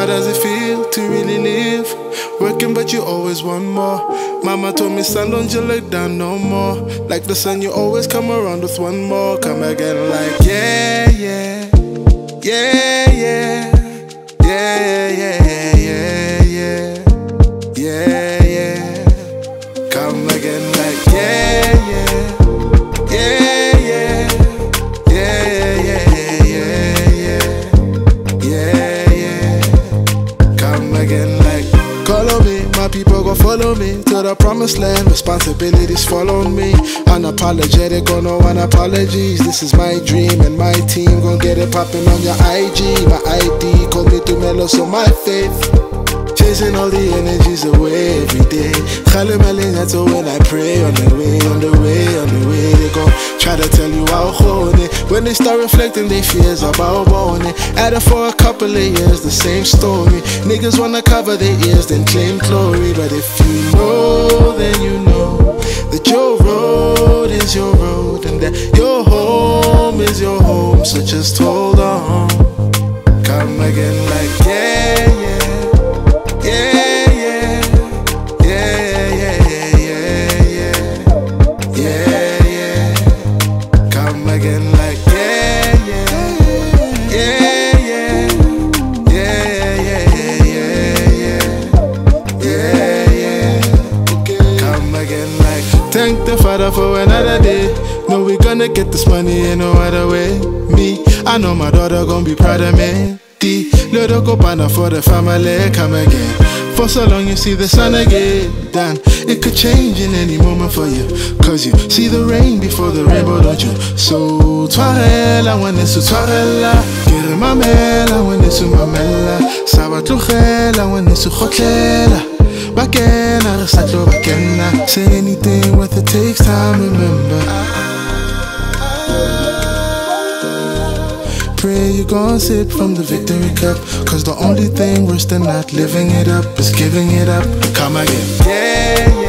How does it feel to really live? Working but you always want more. Mama told me, son, don't you look down no more. Like the sun, you always come around with one more. Come again like yeah, yeah, yeah, yeah, yeah, yeah, yeah, yeah, yeah, yeah. Come again like yeah, yeah, yeah, yeah, yeah, yeah, yeah, yeah, yeah. Come again like call on me, my people gon' follow me to the promised land. Responsibilities follow me. Unapologetic or no one apologies. This is my dream and my team gon' get it poppin' on your IG. My ID call me Tumelo, so my faith. Chasing all the energies away every day. That's when I pray on the way, on the way, on the way. They gon' try to tell you how hold it. When they start reflecting their fears about bone it. At it for a couple of years, the same story. Niggas wanna cover their ears, then claim glory. But if you know, then you know that your road is your road, and that your home is your home. So just hold on. Come again like yeah, yeah. Yeah, yeah, yeah, yeah, yeah, yeah, yeah, yeah. Come again like yeah, yeah, yeah, yeah, yeah, yeah, yeah, yeah, yeah. Okay. Come again like thank the Father for another day. No, we gonna get this money in no other way. Me, I know my daughter gonna be proud of me. Little copana for the family, come again. For so long you see the sun again. Dan, it could change in any moment for you. Cause you see the rain before the rainbow, don't you? So, Twarela when it's Twarela. Get mamela when it's mamela. Sabatujela when it's Hotela. Bakena, Resatlo Bakena. Say anything worth it takes time, remember. Pray you gon' sip from the victory cup. Cause the only thing worse than not living it up is giving it up. Come again. Yeah.